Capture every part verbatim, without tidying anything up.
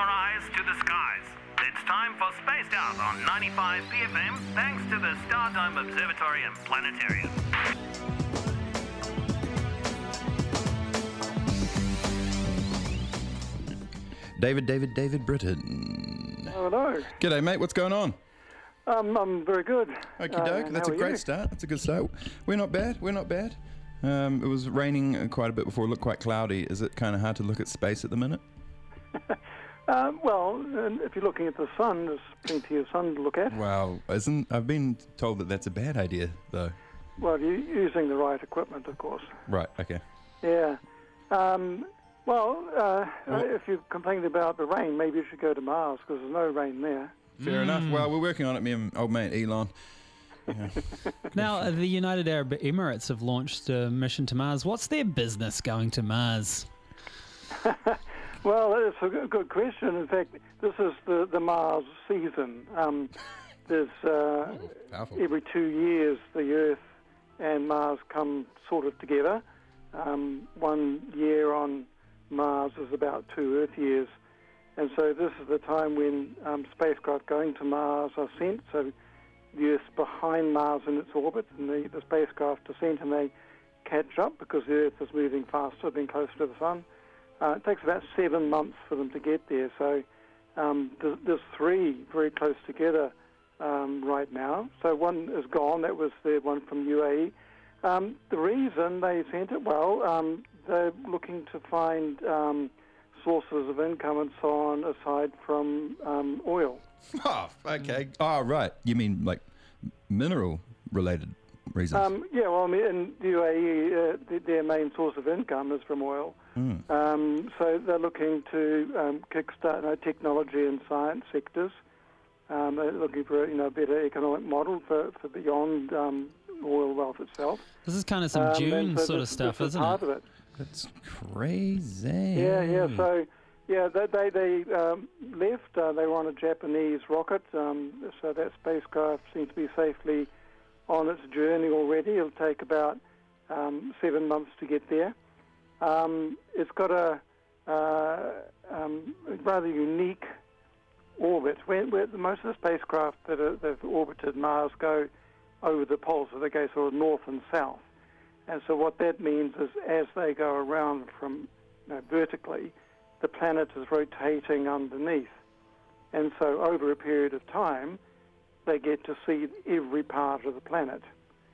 your eyes to the skies. It's time for Spaced Out on ninety-five P F M, thanks to the Stardome Observatory and Planetarium. David, David, David Britton. Hello. G'day, mate. What's going on? Um, I'm very good. Okie Uh, doke. and That's how a are great you? start. That's a good start. We're not bad. We're not bad. Um, it was raining uh, quite a bit before. It looked quite cloudy. Is it kind of hard to look at space at the minute? Um, well, and if you're looking at the sun, there's plenty of sun to look at. Wow. Isn't I've been told that that's a bad idea, though. Well, you're using the right equipment, of course. Right. Okay. Yeah. Um, well, uh, Well- if you're complaining about the rain, maybe you should go to Mars because there's no rain there. Fair enough. Well, we're working on it, me and old mate Elon. Now, uh, the United Arab Emirates have launched a mission to Mars. What's their business going to Mars? Well, it's a good- good question. In fact, this is the, the Mars season. Um, there's uh, Powerful. every two years the Earth and Mars come sort of together. Um, one year on Mars is about two Earth years. And so this is the time when um, spacecraft going to Mars are sent. So the Earth's behind Mars in its orbit, and the, the spacecraft are sent and they catch up because the Earth is moving faster, being closer to the Sun. Uh, it takes about seven months for them to get there. So um, there's, there's three very close together um, right now. So one is gone. That was the one from U A E. Um, the reason they sent it, well, um, they're looking to find um, sources of income and so on aside from um, oil. Oh, okay. Oh, right. You mean like mineral-related reasons? Um, yeah, well, I mean, in U A E, uh, th- their main source of income is from oil. Mm. Um, so they're looking to um, kickstart you know, technology and science sectors. Um, they're looking for you know a better economic model for, for beyond um, oil wealth itself. This is kind of some Um, June and so sort this, of stuff, this is isn't part it? of it. That's crazy. Yeah, yeah. So, yeah, they they, they um, left. Uh, they were on a Japanese rocket. Um, so that spacecraft seems to be safely on its journey already. It'll take about um, seven months to get there. Um, it's got a uh, um, rather unique orbit. Where, where most of the spacecraft that are, that have orbited Mars go over the poles, so they go sort of north and south. And so what that means is as they go around from you know, vertically, the planet is rotating underneath. And so over a period of time, they get to see every part of the planet.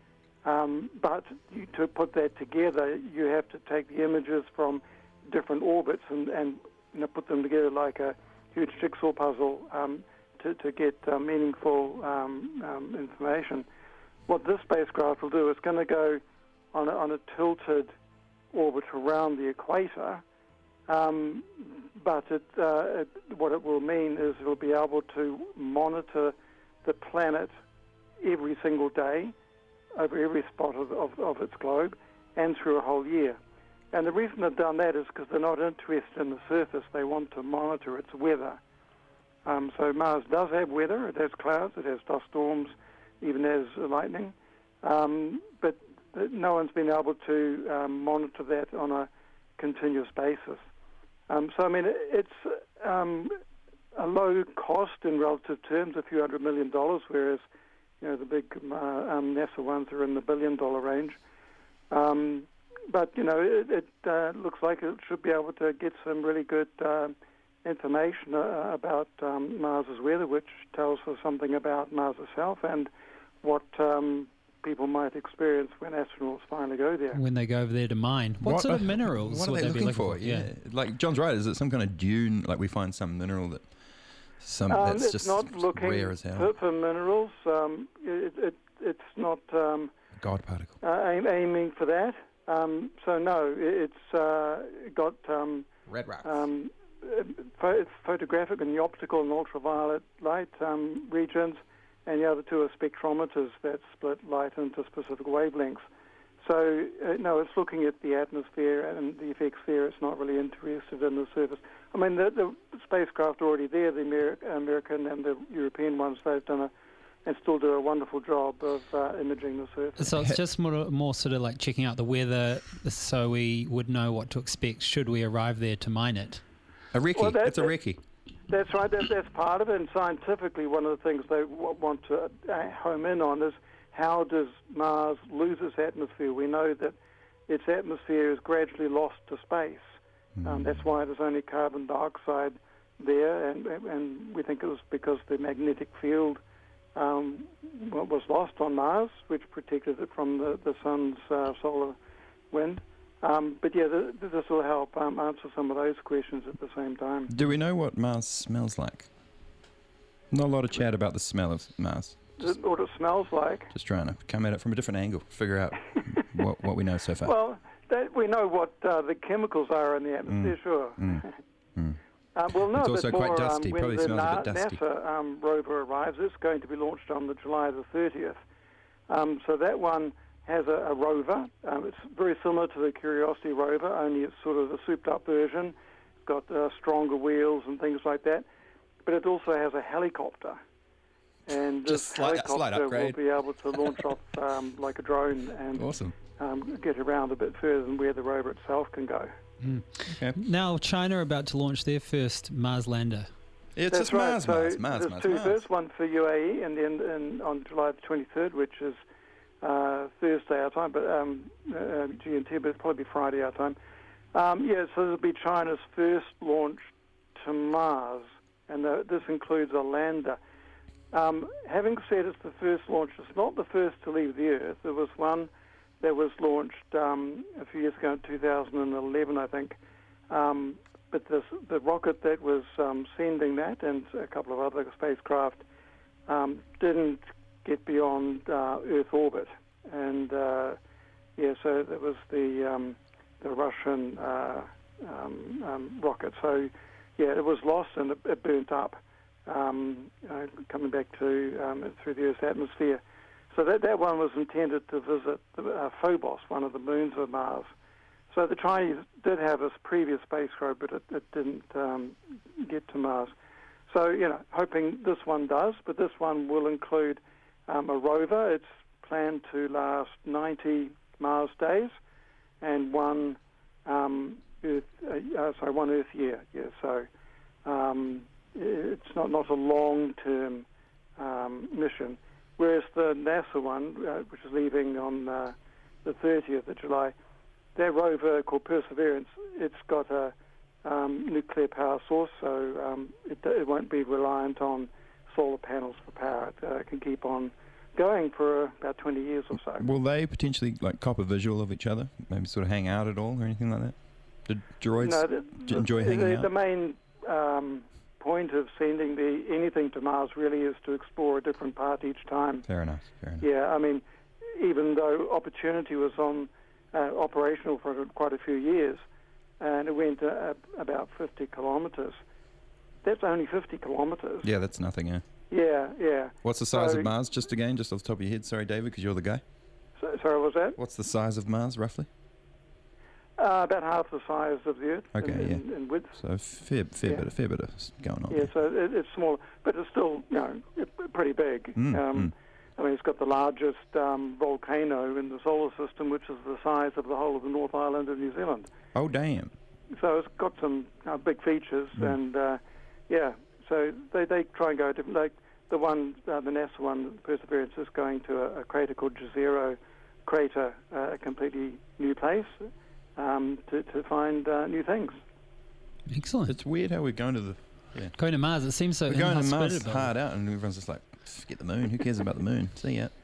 Um, but you, to put that together, you have to take the images from different orbits and, and you know, put them together like a huge jigsaw puzzle um, to, to get uh, meaningful um, um, information. What this spacecraft will do is going to go on a, on a tilted orbit around the equator, um, but it, uh, it, what it will mean is it will be able to monitor the planet every single day over every spot of, of, of its globe and through a whole year. And the reason they've done that is because they're not interested in the surface. They want to monitor its weather. Um, so Mars does have weather. It has clouds. It has dust storms, even has lightning. Um, but no one's been able to um, monitor that on a continuous basis. Um, so, I mean, it's um, a low cost in relative terms, a few hundred million dollars, whereas, you know, the big uh, um, NASA ones are in the billion-dollar range. Um, but, you know, it, it uh, looks like it should be able to get some really good uh, information uh, about um, Mars's weather, which tells us something about Mars itself and what um, people might experience when astronauts finally go there. When they go over there to mine. What, sort of minerals What are would they they, looking be for? looking for? Yeah. Like John's right. Is it some kind of dune? Like we find some mineral that some Um, that's it's just not looking rare as hell. for, for minerals. Um, it, it, it's not um, God particle. uh, aim, aiming for that. Um, so no, it, it's uh, got um, Red rocks. um, pho- it's photographic and the optical and ultraviolet light um, regions, and the other two are spectrometers that split light into specific wavelengths. So, uh, no, it's looking at the atmosphere and the effects there. It's not really interested in the surface. I mean, the, the spacecraft are already there, the Amer- American and the European ones, they've done a, and still do a wonderful job of uh, imaging the surface. So it's just more, more sort of like checking out the weather so we would know what to expect should we arrive there to mine it. A recce. Well, that- it's a recce. That's right. That, that's part of it. And scientifically, one of the things they w- want to uh, home in on is how does Mars lose its atmosphere? We know that its atmosphere is gradually lost to space. Mm. Um, that's why there's only carbon dioxide there, and, and we think it was because the magnetic field um, was lost on Mars, which protected it from the, the sun's uh, solar wind. Um, but yeah, the, this will help um, answer some of those questions at the same time. Do we know what Mars smells like? Not a lot of chat about the smell of Mars. Just, what it smells like. Just trying to come at it from a different angle, figure out what, what we know so far. Well, that, we know what uh, the chemicals are in the atmosphere, mm. sure. Mm. Mm. Uh, we'll know it's a also bit quite more dusty. um, when Probably the smells Na- a bit dusty. NASA um, rover arrives. It's going to be launched on the July the thirtieth. Um, so that one has a, a rover. Um, it's very similar to the Curiosity rover, only it's sort of a souped-up version. It's got uh, stronger wheels and things like that. But it also has a helicopter. And this Just slight, slight helicopter will upgrade. be able to launch off um, like a drone and Awesome. um, get around a bit further than where the rover itself can go. Mm. Okay. Now, China are about to launch their first Mars lander. It's That's just right. Mars, so Mars, Mars, there's Mars, two Mars. first, one for U A E, and then and on July the twenty-third, which is uh, Thursday our time, but um, uh, G M T, but it'll probably be Friday our time. Um, yeah, so this will be China's first launch to Mars, and the, this includes a lander. Um, having said it's the first launch, it's not the first to leave the Earth. There was one that was launched um, a few years ago in two thousand eleven, I think. Um, but this, the rocket that was um, sending that and a couple of other spacecraft um, didn't get beyond uh, Earth orbit. And, uh, yeah, so that was the um, the Russian uh, um, um, rocket. So, yeah, it was lost and it, it burnt up. Um, uh, coming back to um, through the Earth's atmosphere. So that, that one was intended to visit the, uh, Phobos, one of the moons of Mars. So the Chinese did have a previous spacecraft, but it, it didn't um, get to Mars. So, you know, hoping this one does, but this one will include um, a rover. It's planned to last ninety Mars days and one um, Earth, uh, uh, sorry, one Earth year. Yeah, so um, it's not, not a long-term um, mission. Whereas the NASA one, uh, which is leaving on uh, the thirtieth of July, their rover called Perseverance, it's got a um, nuclear power source, so um, it, it won't be reliant on solar panels for power. It uh, can keep on going for uh, about twenty years or so. Will they potentially like cop a visual of each other? Maybe sort of hang out at all or anything like that? Do droids no, the, d- enjoy the, hanging the, out? The main um, point of sending the anything to Mars really is to explore a different part each time. Fair enough, fair enough. Yeah, I mean, even though Opportunity was on uh, operational for quite a few years, and it went uh, about fifty kilometres, that's only fifty kilometres. Yeah, that's nothing, yeah. Yeah, yeah. What's the size So- of Mars, just again, just off the top of your head? Sorry, David, because you're the guy. So, sorry, what was that? What's the size of Mars, roughly? Uh, about half the size of the Earth Okay, in, yeah. in, in width. So fair, fair Yeah. bit, of, fair bit of s- going on. Yeah, there. so it, it's small, but it's still, you know, it- pretty big. Mm, um, I mean, it's got the largest um, volcano in the solar system, which is the size of the whole of the North Island of New Zealand. Oh, damn. So it's got some uh, big features, Mm. and uh, yeah, so they, they try and go different. Like the one, uh, the NASA one, Perseverance, is going to a, a crater called Jezero crater, uh, a completely new place, um, to, to find uh, new things. Excellent. It's weird how we're going to the... Going to Mars, it seems so We're going to Mars inhospitable. hard out, and everyone's just like, forget the moon. Who cares about the moon? See ya.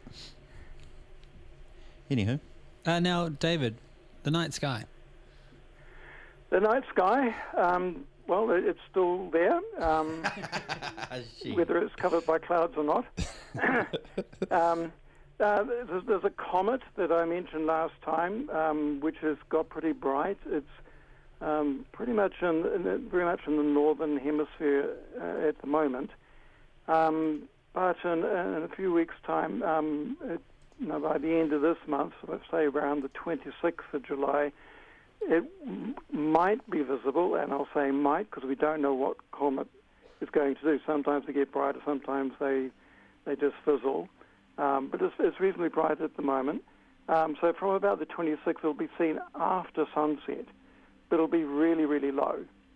Anywho. Uh, now, David, the night sky. The night sky, um, well, it, it's still there, um, whether it's covered by clouds or not. um, uh, there's, there's a comet that I mentioned last time, um, which has got pretty bright. It's um, pretty much in, in the, very much in the northern hemisphere uh, at the moment. Um, but in, in a few weeks' time, um, it, you know, by the end of this month, so let's say around the twenty-sixth of July, it m- might be visible, and I'll say might because we don't know what comet is going to do. Sometimes they get brighter, sometimes they they just fizzle. Um, but it's, it's reasonably bright at the moment. Um, so from about the twenty-sixth, it'll be seen after sunset, but it'll be really, really low.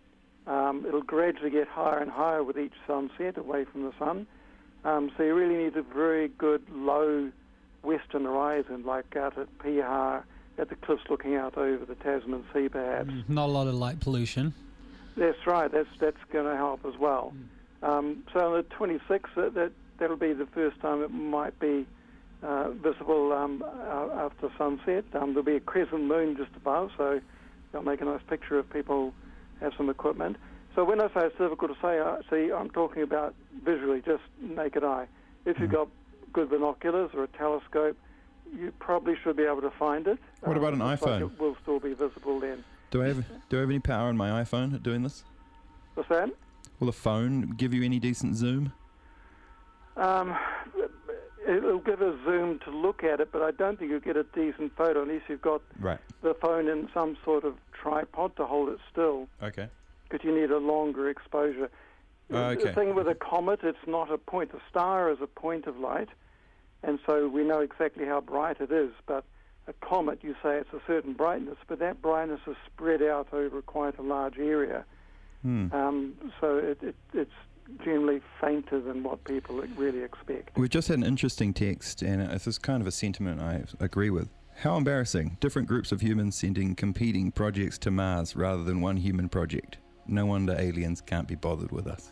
Um, it'll gradually get higher and higher with each sunset away from the sun. Um, so you really need a very good low western horizon, like out at Piha, at the cliffs looking out over the Tasman Sea, perhaps. Mm, not a lot of light pollution. That's right. That's that's going to help as well. Um, so on the twenty-sixth, that, that that'll be the first time it might be uh, visible um, uh, after sunset. Um, there'll be a crescent moon just above, so they'll make a nice picture if people have some equipment. So when I say it's difficult to say, uh, see, I'm talking about visually, just naked eye. If you've got good binoculars or a telescope, you probably should be able to find it. What about an looks like iPhone? It will still be visible then. Do I have do I have any power on my iPhone at doing this? What's that? Will a phone give you any decent zoom? Um, it'll give a zoom to look at it, but I don't think you'll get a decent photo unless you've got Right. the phone in some sort of tripod to hold it still, Okay. because you need a longer exposure. Oh, okay. The thing with a comet, it's not a point. A star is a point of light, and so we know exactly how bright it is, but a comet, you say it's a certain brightness, but that brightness is spread out over quite a large area. Hmm. Um, so it, it, it's generally fainter than what people really expect. We've just had an interesting text, and this is kind of a sentiment I agree with. How embarrassing. Different groups of humans sending competing projects to Mars rather than one human project. No wonder aliens can't be bothered with us.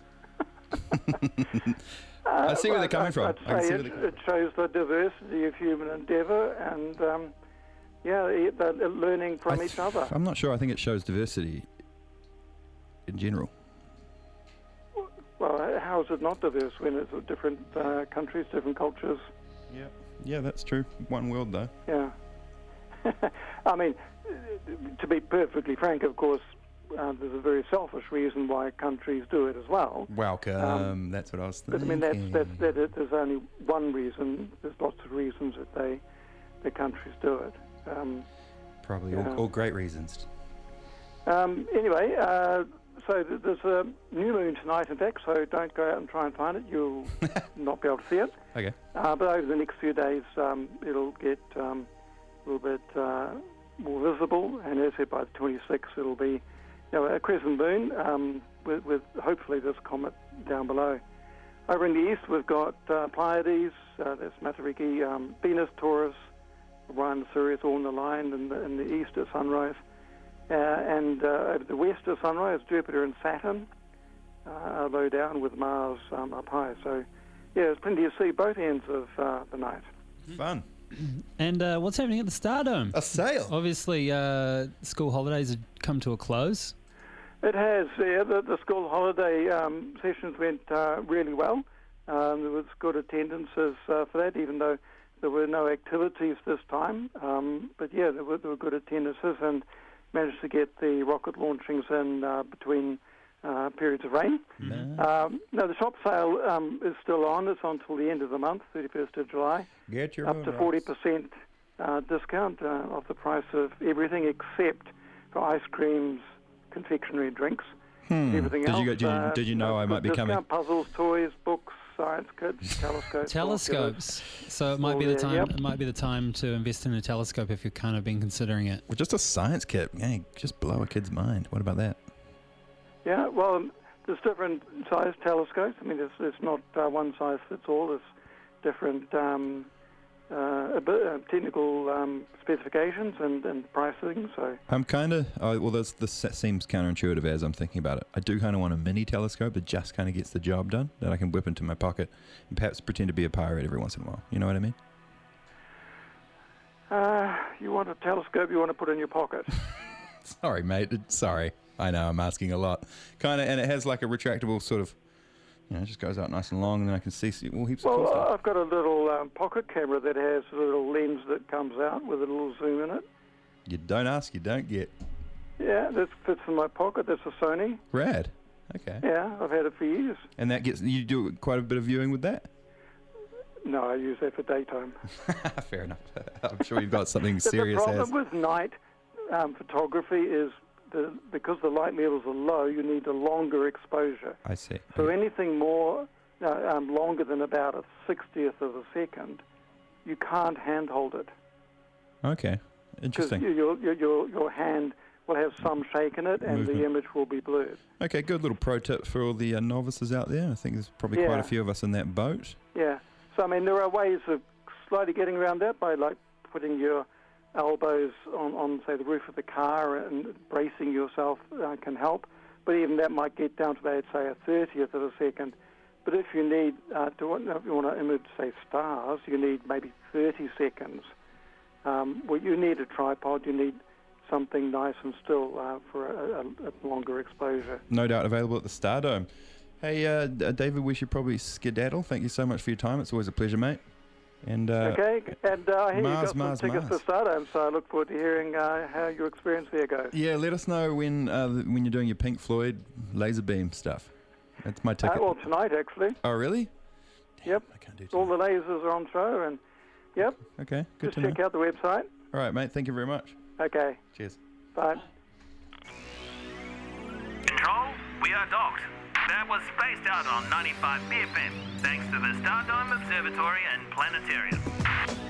I see where they're coming from. I'd I can say see it, where they're coming it shows the diversity of human endeavour and, um, yeah, it- they're learning from I each th- other. I'm not sure. I think it shows diversity in general. Well, how is it not diverse when it's different uh, countries, different cultures? Yeah. Yeah, that's true. One world, though. Yeah. I mean, to be perfectly frank, of course, uh, there's a very selfish reason why countries do it as well. Welcome. Um, that's what I was But I thinking. mean, that's, that's, that it, there's only one reason. There's lots of reasons that they, the countries do it. Um, Probably yeah. all, all great reasons. um, anyway, uh, so th- there's a new moon tonight, in fact, so don't go out and try and find it. You'll not be able to see it. Okay. Uh, but over the next few days, um, it'll get um, a little bit uh, more visible, and as I said, by the twenty-sixth, it'll be, you know, a crescent moon um, with, with hopefully this comet down below. Over in the east, we've got uh, Pleiades, uh, that's Matariki, um, Venus, Taurus, Orion, Sirius, all in the line in the, in the east at sunrise. Uh, and uh, over the west at sunrise, Jupiter and Saturn uh, are low down with Mars um, up high. So, yeah, there's plenty to see both ends of uh, the night. Fun. And uh, what's happening at the Stardome? A sail. Obviously, uh, school holidays have come to a close. It has, yeah. The, the school holiday um, sessions went uh, really well. Um, there was good attendances uh, for that, even though there were no activities this time. Um, but yeah, there were, there were good attendances, and managed to get the rocket launchings in uh, between uh, periods of rain. Mm. Um, no, the shop sale um, is still on. It's on until the end of the month, thirty-first of July. Get your Up own to rocks. forty percent uh, discount uh, off the price of everything except for ice creams, confectionery, drinks. Hmm. Everything Did else. you go, did you, uh, did you know uh, I might be coming? discount, puzzles, toys, books, science kits, telescopes. Telescopes. So it might All be the there, time. yep. It might be the time to invest in a telescope if you've kind of been considering it. Well, just a science kit. Hey, just blow a kid's mind. What about that? Yeah, well, um, there's different size telescopes. I mean, it's, it's not uh, one size fits all. There's different um, uh, a bit, uh, technical um, specifications and, and pricing. So I'm kind of, oh, well, this, this seems counterintuitive as I'm thinking about it. I do kind of want a mini telescope that just kind of gets the job done, that I can whip into my pocket and perhaps pretend to be a pirate every once in a while. You know what I mean? uh, you want a telescope you want to put in your pocket. Sorry, mate. Sorry. I know, I'm asking a lot. Kind of, and it has like a retractable sort of, you know, it just goes out nice and long, and then I can see, see all heaps of cool Well, stuff. I've got a little um, pocket camera that has a little lens that comes out with a little zoom in it. You don't ask, you don't get. Yeah, that fits in my pocket. That's a Sony. Rad. Okay. Yeah, I've had it for years. And that gets, you do quite a bit of viewing with that? No, I use that for daytime. Fair enough. I'm sure you've got something But the serious problem as. with night um, photography is the, because the light levels are low, you need a longer exposure. I see. So anything more uh, um, longer than about a sixtieth of a second, you can't handhold it. Okay. Because Interesting. your, your, your, your hand will have some shake in it, and Movement. the image will be blurred. Okay, good little pro tip for all the uh, novices out there. I think there's probably Yeah. quite a few of us in that boat. Yeah. So, I mean, there are ways of slightly getting around that by, like, putting your elbows on, on say, the roof of the car and bracing yourself uh, can help. But even that might get down to, say, a thirtieth of a second. But if you need uh, to, if you want to image, say, stars, you need maybe thirty seconds. Um, well, you need a tripod. You need something nice and still uh, for a, a, a longer exposure. No doubt available at the Stardome. Hey, uh, D- David, we should probably skedaddle. Thank you so much for your time. It's always a pleasure, mate. And uh, Okay, and uh, I hear Mars, you've got Mars, some tickets Mars. to Stardome, so I look forward to hearing uh, how your experience there goes. yeah, let us know when uh, th- when you're doing your Pink Floyd laser beam stuff. That's my Uh, ticket. well, tonight, actually. oh, really? Yep. I can't do All tonight. the lasers are on show, and, yep, Okay, good just to know. check out the website. All right, mate. Thank you very much. Okay, Cheers. bye. Control, we are docked. That was Spaced Out on ninety-five B F M, thanks to the Stardome Observatory and Planetarium.